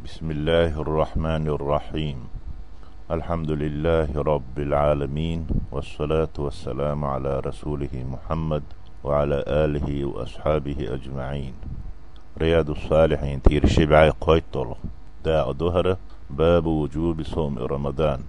بسم الله الرحمن الرحيم. الحمد لله رب العالمين، والصلاة والسلام على رسوله محمد وعلى آله وأصحابه أجمعين. رياض الصالحين تير شبعي قويتل داع دهر باب وجوب صوم رمضان.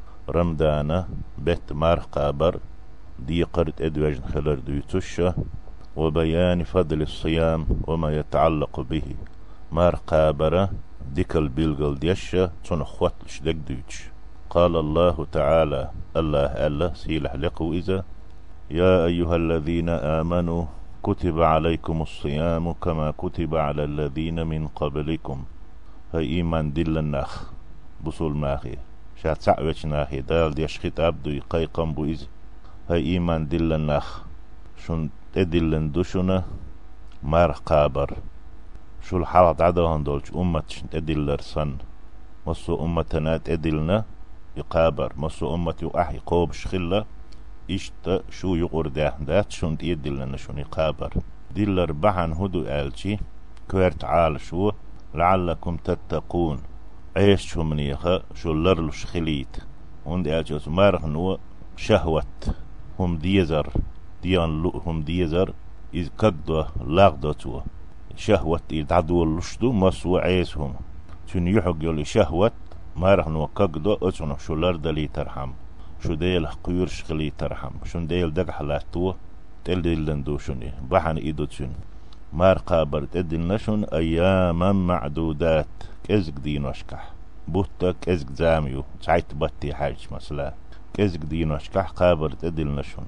رمضان بيت مار قابر دي قرد ادواج خلر ديتشة، وبيان فضل الصيام وما يتعلق به. مار قابر ديكل بيلغل ديشة تنخوتلش دك دوتش. قال الله تعالى الله سيلح لقو إذا يا أيها الذين آمنوا كتب عليكم الصيام كما كتب على الذين من قبلكم. هاي إيمان دل الناخ بصول ماخي شات سعوش ناخي دال ديش خطاب دو يقايقم بو إذ هاي إيمان دل الناخ شن تدلن دوشنا مار قابر شو الحالة عدوهن دولش أمت تدلر سن مصو أمتنا تدلنا يقابر مصو أمتي وأحي قوب شخلة إشتا شو يقور دات شون تيدلنا شون يقابر دلر بحن هدو آلشي كويرت عال شو لعلكم تتقون عيش شو منيخة شو لرلوش خليت وند آلشي مارخ نو شهوت هم ديزر ديان هم ديزر إذ كقدو لاغدوتو شهوة يتعدو اللشدو مسو عيسهم تون يحق يولي شهوة ما رح نوكقدو اتنو شو لردلي ترحم شو ديل قيور شخلي ترحم شو ديل دق حلاتو تل ديلندو شوني بحن ايدو تون مار قابر تدل نشون اياما معدودات كزق دين وشكح بوتا كزق زاميو تعيت بطي حاج مثلا كزق دين وشكح قابر تدل نشون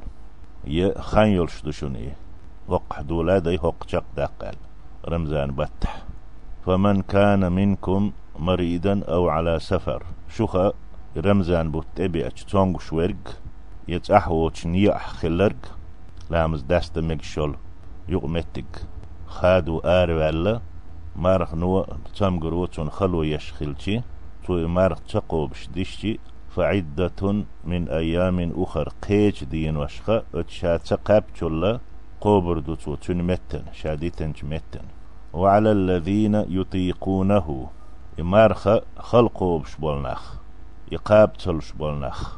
خان يلشدو شوني وقح دولادي هق شق داقال رمزان بتح. فمن كان منكم مريدا أو على سفر شوخا رمزان بتبع تونغ شورق يتأحوش نيح خلرق لامز داست مكشول يقمتك خادو ولا مارخ نو تمقروتون خلو يشخلشي تو مارخ تقو بشديشي فعدة من أيام أخر قيج دين وشخا اتشا تقاب تشولا قوبر دوتو تنمتن شاديتن تمتن. وعلى الذين يطيقونه يمارخ خلقو بشبولناخ يقابتل شبولناخ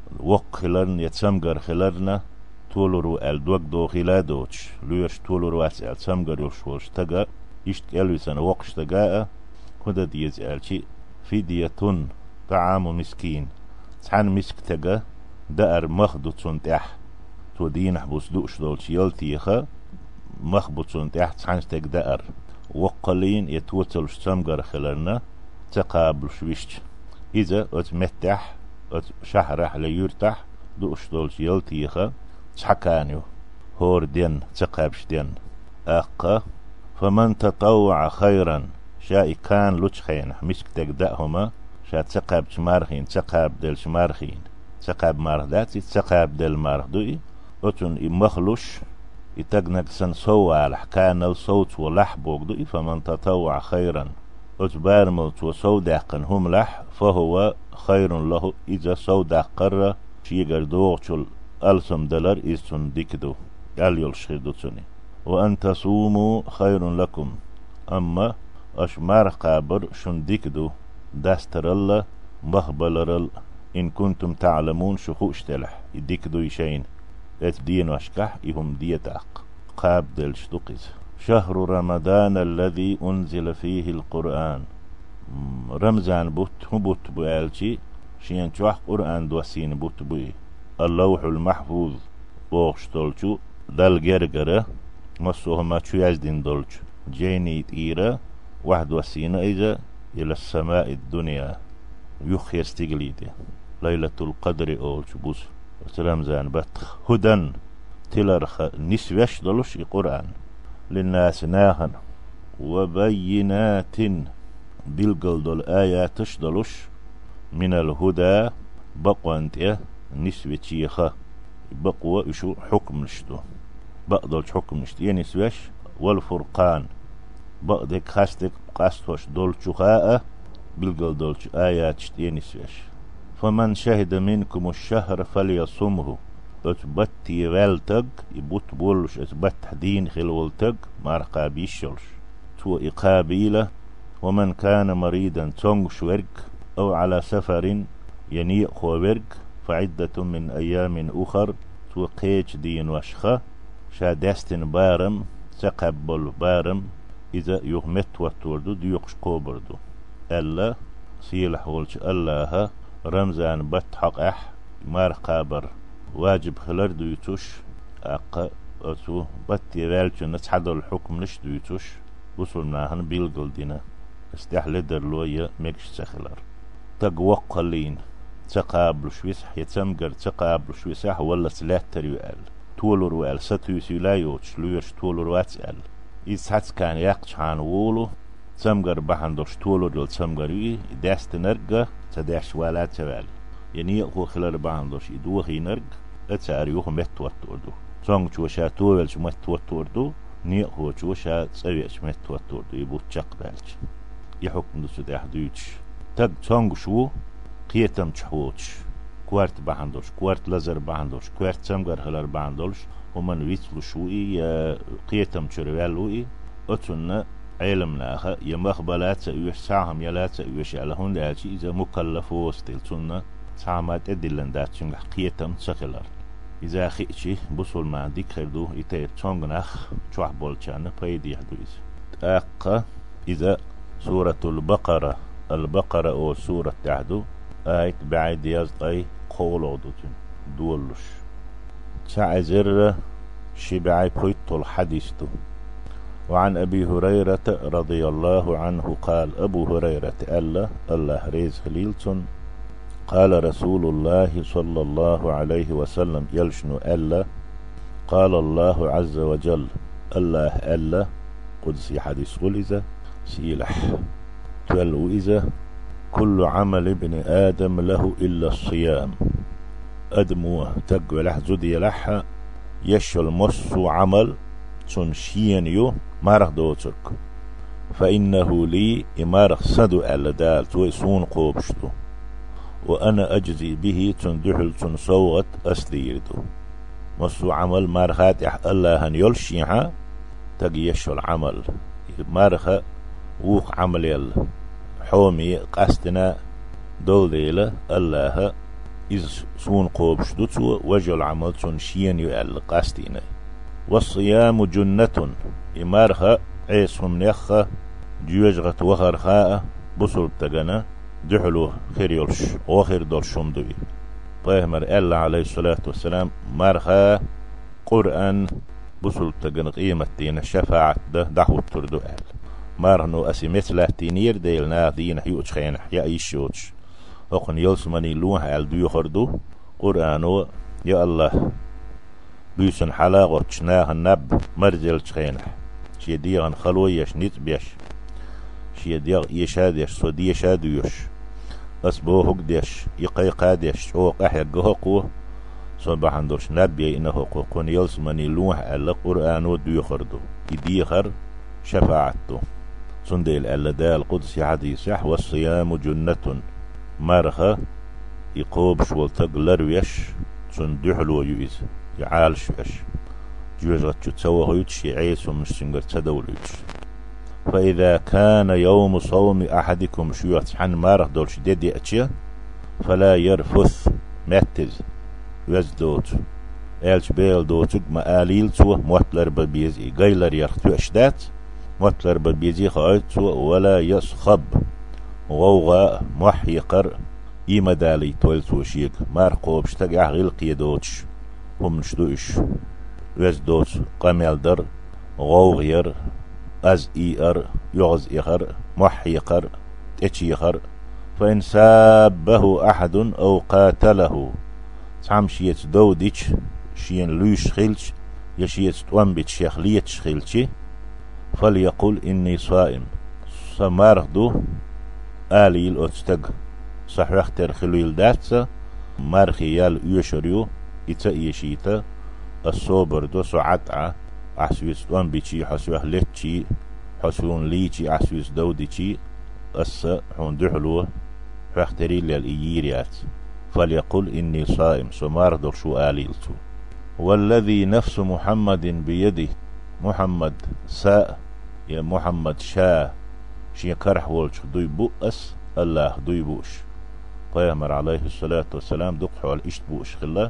وقلن يتسمقر خلرنا تولرو الدوك دو خلادوش ليش تولرو أسأل سمقر يوشوش تقا يشت ألوسان وقش تقاء كده ديز ألشي فدية طعام مسكين تحن مسك تقا دأر مخدو تنتح تودين حبوس دوش دولش يلتيخا مخبوطون تحت حنستك دأر وقلين يتوتل شتمقر خلرنا تقابل شويشت إذا اتمتح شهرح ليرتح دوش دولش يلتيخا تحكانيو هور دين تقابش دين أقا فمن تطوع خيرا شاي كان لوتشخين مسك تقدأهما شا تقاب شمارخين تقاب دل شمارخين تقاب مارخداتي تقاب دل مارخدوي أتون إمخلوش يتقنق سن سوالح كان الصوت ولح بوغدو فمن تطوع خيرا أتبارملت وسوداقا هم لح فهو خير له إذا سوداق قرر شيقر دوغشل ألسم دلر إستن ديكدو أليول شخيدوتوني. وأن تصوموا خير لكم أما أشمار قابر شن ديكدو داستر الله مخبلرل إن كنتم تعلمون شخوش تلح يديكدو يشين دين واشكح إهم ديتاق قاب دل شتقز. شهر رمضان الذي أنزل فيه القرآن. رمزان بوت بوالشي شين تشوح قرآن دوسين بوت بوي اللوح المحفوظ بوغشتولشو دل جرجرة مصوهما شو يزدين دولش جيني تيرا واحد وسينا إذا إلى السماء الدنيا يخي استقليدي ليلة القدر أولش بوس رمزان بطخ هدن تلرخ نسوش دلوش القرآن للناس ناهن وبينات بالقل دول آياتش دلوش من الهدى بقوة انت نسوة شيخة بقوة شو حكم نشتو بقدلش حكم نشتو نسوش والفرقان بقدك خاستك قاستوش دولشو خاء بالقل دولش آيات نسوش. فمن شهد منكم الشهر فليصمه اتبتي والتق يبوت بولش اتبت دين خلولتق مارقا بيشلش تو إقابيلة ومن كان مريضا تونغش ورق أو على سفر ينيق ورق فعدة من أيام أخر توقيج دين وشخة شادستن بارم تقبل بارم إذا يغمت وتوردو ديوقش قوبردو ألا سيلح ولش الله رمزان بتحق مار قابر واجب خلر دويتوش أقا أتو بطي والش نتحدى الحكم نش دويتوش وصلنا هن بيلقل دينا استحل درلوية مكش سخلر تقوقلين تقابل شويسح يتمقر تقابل شويسح ولا سلاتر يؤل تولر وقال ستويسي لا يوتش لويرش تولر واتسأل إذ حتى كان يقش عن وولو تمقر بحندوش تولر دول تمقر يوي داست نرقة تداش ولا تبال يعني يقو خلال بحندوش يدوخي نرق اتساريوه متوتوردو تونغ چوشا تولش متوتوردو نيقو چوشا تسويش متوتوردو يبو تشق بالش يحكم دو سداح دويتش تق تونغ شو قيتم تشحوتش كوارت بحندوش كوارت لزر بحندوش كوارت تمقر خلال بحندوش ومن ويتلو شوئي قيتم تشروالوئي أتونا علمناها يمخبلات يوش ساهم يلات يوش علىهن لاتي إذا مكلفو استيلتونا سامات أدلن داتشنغ قيتم تسخلر إذا خيتشي بصول ما ديك خردو إتايب تونغناخ چوح بولچان بايدي حدويز أقا إذا سورة البقرة أو سورة تعدو آيت بعد يزطي قول عدوتين دولش تعزر شبعي بيت الحديث. وعن أبي هريرة رضي الله عنه قال أبو هريرة الله ريز خليلتون قال رسول الله صلى الله عليه وسلم يلشن قال الله عز وجل الله قدسي حديث غلزة سيلح تولو إذا كل عمل ابن آدم له إلا الصيام أدموه تقوى لح زدي لح يشل مصو عمل تنشين يو مارخ دوتك فإنه لي إمارخ صدو ألا دال تويسون قوبشتو وأنا أجزي به تندحل تنصوغت أسديردو مصو عمل مارخات الله هن يلشيها تقيشو العمل مارخ ووق عمل يل حومي قاستنا دول ديلا الله إذ سون قوبشتو وجه العمل تنشين يؤل قاستينا والصيام جنة إمارخ عيسهم نيخ جيوجغة وخرخاء بصل تغنى دحلو خير يلش وخير دول شمدوي طيهمر ألا عليه الصلاة والسلام مارخا قرآن بصل تغنى قيمة دين الشفاعة دحو التردو أهل مارنو أسي مثل تينير ديلنا دين حيوش خينح يا إيشوش وقن يلسمني لوح أل ديو خردو قرآنو يا الله بيسن حلاغو تشناه النب مرزل تخينح شي ديغن خلويش نيت بيش شي ديغ يشاديش صدي يشاديوش أسبوهك ديش يقيقاديش شوق أحيا قهقو صباح عندوش نبي إنه قن يلسمني لوح أل قرآنو ديو خردو يديخر شفاعته صنديل ألا دال قدسي حديث والصيام جنة مرخة يقوب شوال تقلر ويش صندحلو يويز يعالش ويش جوزغت تسوه يتشي عيس ومش سنقر تدوليش فإذا كان يوم صوم أحدكم شويت حن مرخ دولش ديدي أتشي فلا يرفث ماتز ويزدوت إلش بيل دوتك ما آليل تو موتلر ببيزي غيلر يرختو أشدات موتلر ببيزي خايتو ولا يصخب غوغا محيقر إيما دالي تولتو شيك مارقو بشتاق غيلقي دوتش هم نشدوش ويزدوت قميل در غوغير أز إير يغز إخر محيقر تشيخر فإن سابه أحد أو قاتله تعمشيت دوديش شين لوش خيلش يشيت توانبت شيخليت خيلشي فليقول إني صائم سمارخدو آلي الأتستق صحوختر خلويل داتسا مارخيال يشريو إتا إيشيتا الصوبر دو سعطعة أحسويس توانبتشي حسوه لتشي حسون ليشي أحسويس دوديشي أسا حون دحلوه فاختري للإييريات فليقل إني صائم سمارخدو شو آليلتو والذي نفس محمد بيده محمد ساء يا محمد شي كرح ولش دوي بؤس الله دوي بوش قيامر عليه الصلاة والسلام دقحوا الإشت بوش خلا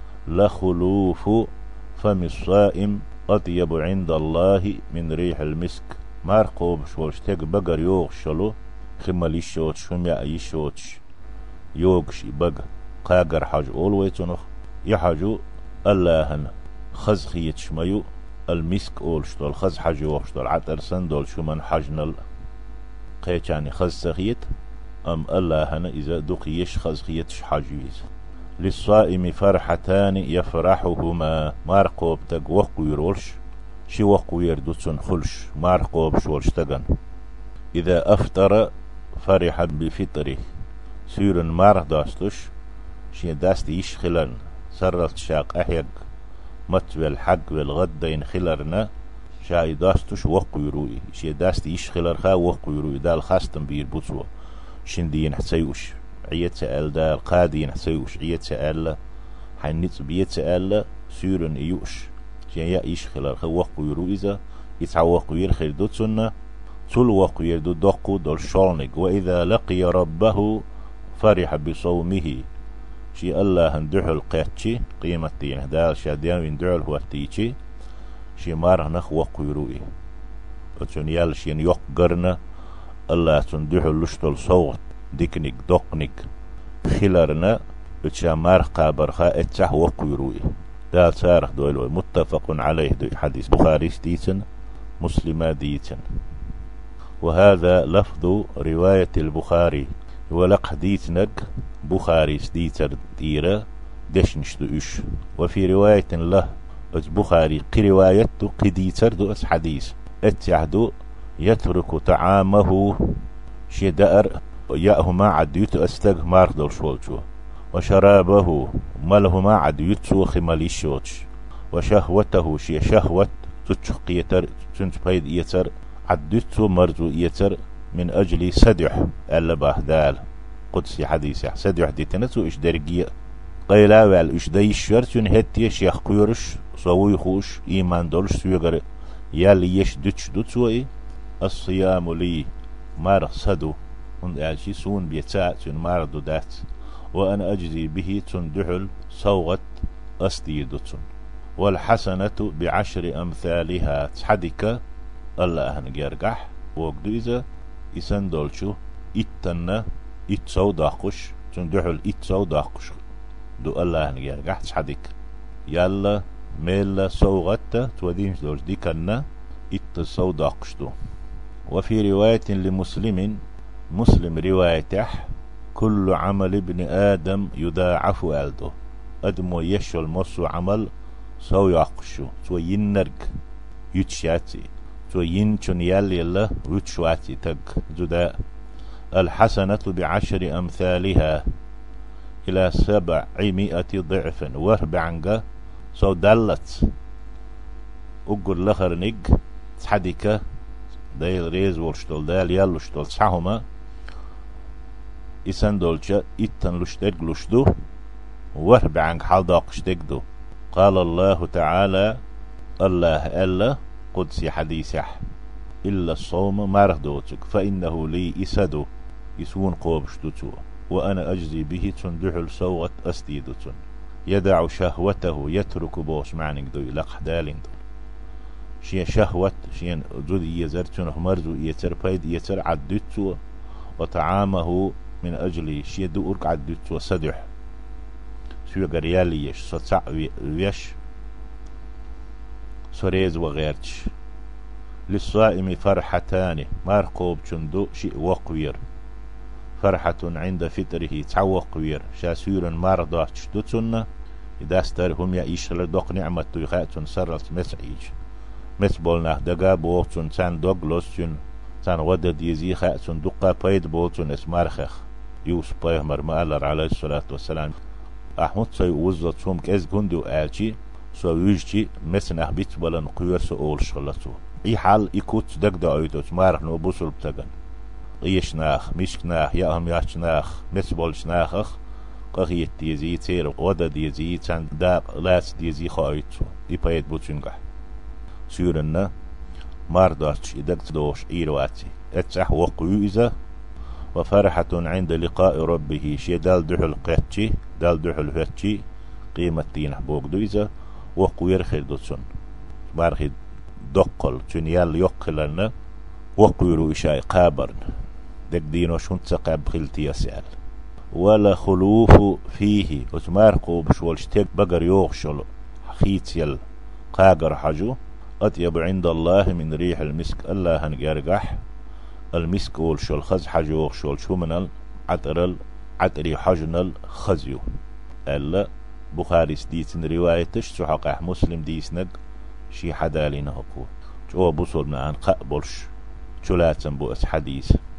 لخلوف فم الصائم أطيب عند الله من ريح المسك مارقوب شولش تيق بقر يوغ شلو خمال يشوتش شميا يشوتش يوغش بقى قاقر حاج أول ويتنخ يحاجو اللهن خز خيتش ميو المسك أول شتول خز حاج يوغ شتول عطر سندول شمن حاجنل قيتاني خز سخيت أم اللهن إذا دقيش خز خيتش حاجيز للصائم فرحتان يفرحهما مارقوب تق وقويرولش شي وقوير دوتسون خلش مارقوب شولش تقن إذا أفطر فرح بفطره سيرن مار داستوش شي داست يشخلن سرلت شاق أحيق مت والحق والغدين خلرنا شاي داستوش وقويروي شي داست يشخلر خا وقويروي دال خاستن بير بوتسو شندين حسيوش عيت سأل دال قادين حسيوش عيت سأل حنيت بيت سأل سيرن يوش شي يا يشخلر خا وقويرو إذا يتعوقوير خير دوتسونا تل وقوير دو دقو دول شولنك وإذا لقي ربه فرح بصومه شي الله هندعو القيتشي قيمة دين دال شاديان ويندعو الهواتيشي شي ماره نخ وقويروي اتون يال شين يوق قرنا الله تندعو اللشتل صوت ديكنك دقنك خلرنا اتشا مار قابرخا اتشاه وقويروي دال سارخ دولو متفق عليه دو حديث بخاري ديتن مسلمة ديتن وهذا لفظ رواية البخاري ولق حديث نك بخاري ديتر ديرة دشنش دوش وفي رواية له البخاري قروايته قديتر دو حديث اتعدو يترك طعامه شدأر يأهما عديت استغ ماردل شولجو وشرابه ملهما عديت خمالي شوتش وشهوته شي شهوة تشق يتر تنتبيد يتر عديت مرزو يتر من أجل سدح ألا باهدال قدسي حديث سدح دي تنسو إش درقية قيلا وعل إش دي الشرطين هتي شيخ قيرش صوي خوش إيمان دولش سويقر يالي يش دوتش دوتسوئي الصيام لي مار صدو من أعشي سون بيتاع تن مار دودات وأنا أجزي به تندحل صوغت أستي دوتسون والحسنة بعشر أمثالها تحدك الله هنجرجح وقدو إذا إسان دولشو إتنا إتسو داقش تندحل إتسو داقش دو الله هنجرجح تحدك يلا ميلا صوغت تودين دولش دي كنا إتسو داقش دو وفي رواية لمسلم مسلم روايته كل عمل ابن آدم يضاعف ألدو أدمو يشو المصو عمل سو يعقشو سو ينرق يتشاتي سو ينشن يلا ويتشواتي تق جداء الحسنة بعشر أمثالها إلى 700 ضعف وربعنقة سو دلت أقول لخر نق تحديك دايل ريز ورشتول دايل يالوشتول تحهما إسان دولشا إتن لشتك لشدو وربعنق حال داقشتك دو قال الله تعالى الله ألا قدسي حديثح إلا الصوم مردوتك فإنه لي إسدو يسون قوبشتو وأنا أجزي به تندحل سوغة أستيدتن يدع شهوته يترك بوش معنك دو لقح دالين دو شيء شهوة شيء جد يزرتونه مرزو يتر بيد يتر عدتو وطعامه من أجل شيء دو أرك عدتو صدح سوى قريالي يش سطع ويش سريز وغيرتش للصائم فرحتان مارقوب چندو شيء وقوير فرحة عند فطره تعوقوير شاسير مارضاتش دوتن داستر هم يعيشل دوق نعمة يخاتن سرلت مسعيج مسبولنا دقا بوغتن تان دوغلوسن تان ودد يزي خاتن دقا بيد بوغتن اسمارخخ يوس بيهمر مالر عليه الصلاة والسلام أحمد سي وزتهم كز كندو آلشي سو يجي مسنح بيت بلن قوير سؤول شغلتو اي حال يكوت دق دعويتو تمارخ نو بوصل بتغن ايشناخ مشكناخ ياهم ياشناخ مسبولشناخخ قخيت ديزي تير ودد يزي تان داق لاس ديزي خايتو اي بايد بوتشنغح سيورنا ماردوش إدك دوش إيرواتي اتسح وقويزة وفرحة عند لقاء ربه شي دال دحل قتشي دال دحل فتشي قيمة دين بوك دويزة وقوير خير دوتسون بارخي دقل تنيال يقلن وقويرو إشاي قابرن دك دينو شنت قاب خلتي يسأل ولا خلوف فيه وتمارقو بشولش تك بقر يوغشل خيتيل قاقر حجو أطيب عند الله من ريح المسك الله هنقرقح المسك والشول خز حجو شول شو من عطرل عطري حجنل خزيو ألا بخاري ديسن روايتش سحقح مسلم ديسنق شي حدالي نهقو جو بوصل من عن قابلش شلاتن بو اس حديث